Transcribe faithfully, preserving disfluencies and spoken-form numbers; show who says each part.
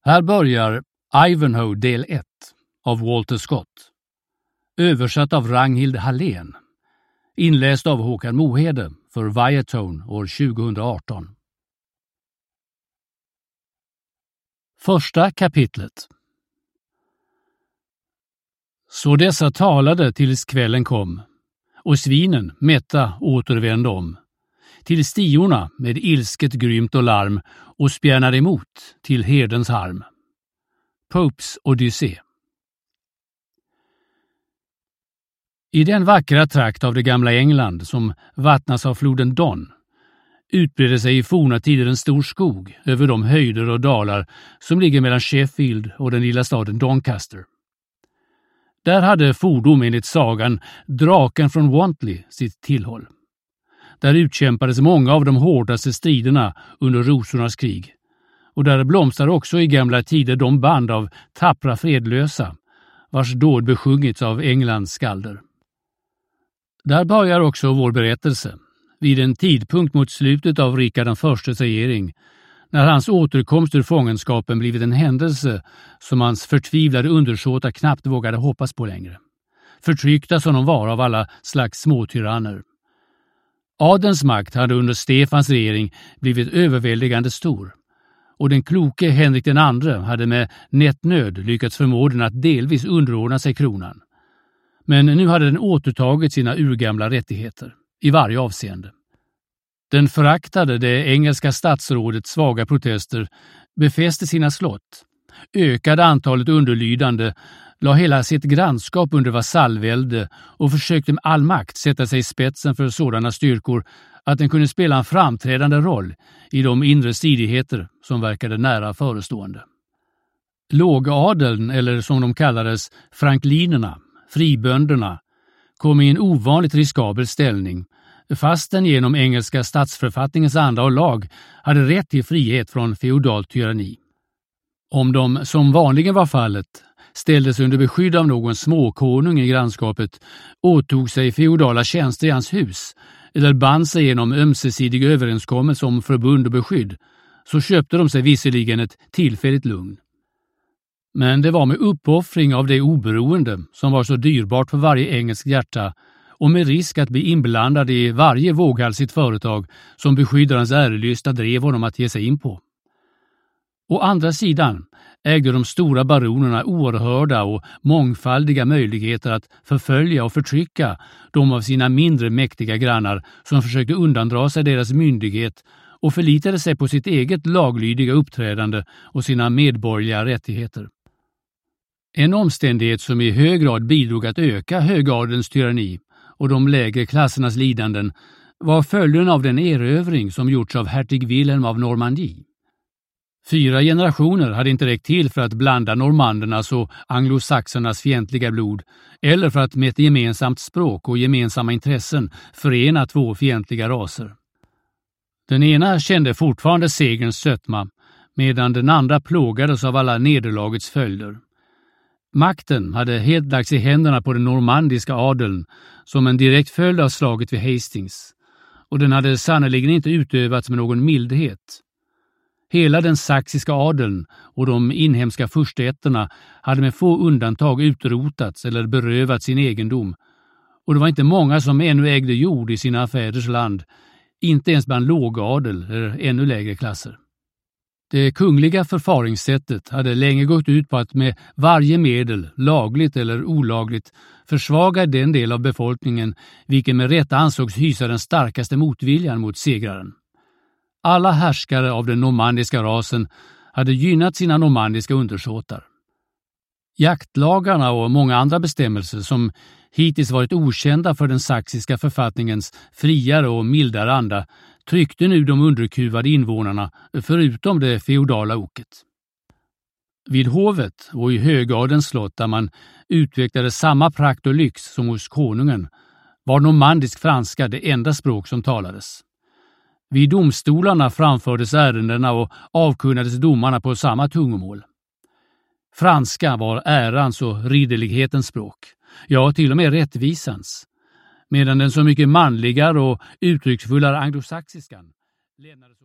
Speaker 1: Här börjar Ivanhoe del ett av Walter Scott. Översatt av Ragnhild Hallén. Inläst av Håkan Mohede för Viatone år tjugohundraarton. Första kapitlet. Så dessa talade tills kvällen kom, och svinen mätta återvände om, till stiorna med ilsket grymt och larm och spjärnade emot till herdens harm. Popes Odyssé. I den vackra trakt av det gamla England som vattnas av floden Don utbredde sig i forna tider en stor skog över de höjder och dalar som ligger mellan Sheffield och den lilla staden Doncaster. Där hade fordom enligt sagan draken från Wantley sitt tillhåll. Där utkämpades många av de hårdaste striderna under rosornas krig, och där blomstrade också i gamla tider de band av tappra fredlösa, vars dåd besjungits av Englands skalder. Där börjar också vår berättelse, vid en tidpunkt mot slutet av Rikard den förstes regering, när hans återkomst ur fångenskapen blivit en händelse som hans förtvivlade undersåtar knappt vågade hoppas på längre. Förtryckta som de var av alla slags småtyranner. Adelns makt hade under Stefans regering blivit överväldigande stor, och den kloke Henrik den andre hade med nättnöd lyckats förmå den att delvis underordna sig kronan. Men nu hade den återtagit sina urgamla rättigheter, i varje avseende. Den föraktade det engelska statsrådets svaga protester, befäste sina slott, ökade antalet underlydande, la hela sitt grannskap under vasallvälde och försökte med all makt sätta sig i spetsen för sådana styrkor att den kunde spela en framträdande roll i de inre stridigheter som verkade nära förestående. Lågadeln, eller som de kallades franklinerna, fribönderna, kom i en ovanligt riskabel ställning, fastän genom engelska statsförfattningens anda och lag hade rätt till frihet från feodalt tyranni. Om de, som vanligen var fallet, ställdes under beskydd av någon småkonung i grannskapet, åtog sig feodala tjänster i hans hus eller band sig genom ömsesidig överenskommelse om förbund och beskydd, så köpte de sig visserligen ett tillfälligt lugn. Men det var med uppoffring av det oberoende som var så dyrbart för varje engelsk hjärta, och med risk att bli inblandad i varje våghalsigt företag som beskyddarens ärelysta drev honom att ge sig in på. Å andra sidan ägde de stora baronerna oerhörda och mångfaldiga möjligheter att förfölja och förtrycka de av sina mindre mäktiga grannar som försökte undandra sig deras myndighet och förlitade sig på sitt eget laglydiga uppträdande och sina medborgerliga rättigheter. En omständighet som i hög grad bidrog att öka högadelns tyranni och de lägre klassernas lidanden var följden av den erövring som gjorts av hertig Wilhelm av Normandie. Fyra generationer hade inte räckt till för att blanda normandernas och anglosaxernas fientliga blod, eller för att med ett gemensamt språk och gemensamma intressen förena två fientliga raser. Den ena kände fortfarande segerns sötma, medan den andra plågades av alla nederlagets följder. Makten hade helt lagts i händerna på den normandiska adeln som en direkt följd av slaget vid Hastings, och den hade sannoliken inte utövats med någon mildhet. Hela den saxiska adeln och de inhemska fursteätterna hade med få undantag utrotats eller berövat sin egendom, och det var inte många som ännu ägde jord i sina fäders land, inte ens bland lågadel eller ännu lägre klasser. Det kungliga förfaringssättet hade länge gått ut på att med varje medel, lagligt eller olagligt, försvaga den del av befolkningen vilken med rätta ansågs hysa den starkaste motviljan mot segraren. Alla härskare av den normandiska rasen hade gynnat sina normandiska undersåtar. Jaktlagarna och många andra bestämmelser som hittills varit okända för den saxiska författningens friare och mildare anda tryckte nu de underkuvade invånarna förutom det feodala oket. Vid hovet och i högadelns slott där man utvecklade samma prakt och lyx som hos konungen var normandisk franska det enda språk som talades. Vid domstolarna framfördes ärendena och avkunnades domarna på samma tungomål. Franska var ärans och ridderlighetens språk, ja till och med rättvisans, medan den så mycket manligare och uttrycksfullare anglosaxiskan lämnades